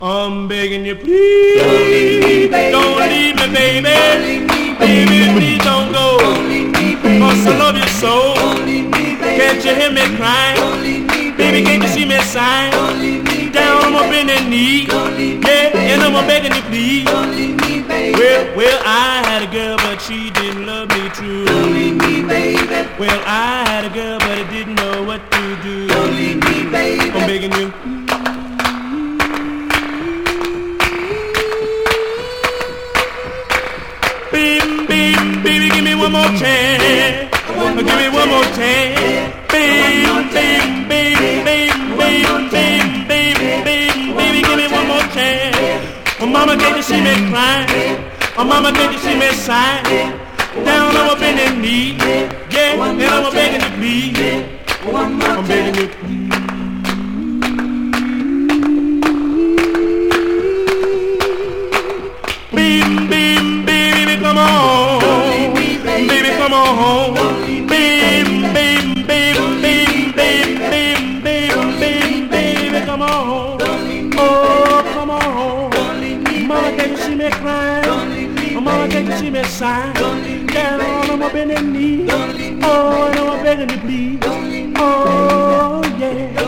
I'm begging you, please, don't leave me, baby. Don't leave me, baby. Don't leave me, baby. Please don't go. Don't leave me, baby. 'Cause I love you so. Don't leave me, baby. Can't you hear me crying? Don't leave me, baby. Can't you see me sighing? Don't leave me, baby. Down on my bending knee. Don't leave me, yeah, baby. And I'm begging you, please. Don't leave me, baby. Well, I had a girl, but she didn't love me true. Don't leave me, baby. Well, I had a girl, but I didn't know what to do. Don't leave me, baby. I'm begging you. Baby, give me one more chance. Give me one more chance. Baby, give me one more chance. Oh, mama, can't you see me crying? Oh, mama, can't you see me sighing? Down on my bending knee. Yeah, and I'm begging you, please. I'm begging you, please. Baby, come on. Baby, come on home. Baby, come on home. Oh, come on home. Mama, can't you see me crying? Oh, mama, can't you see me sighing? Down on my bending knee. Oh, and I'm begging you, please. Oh, yeah.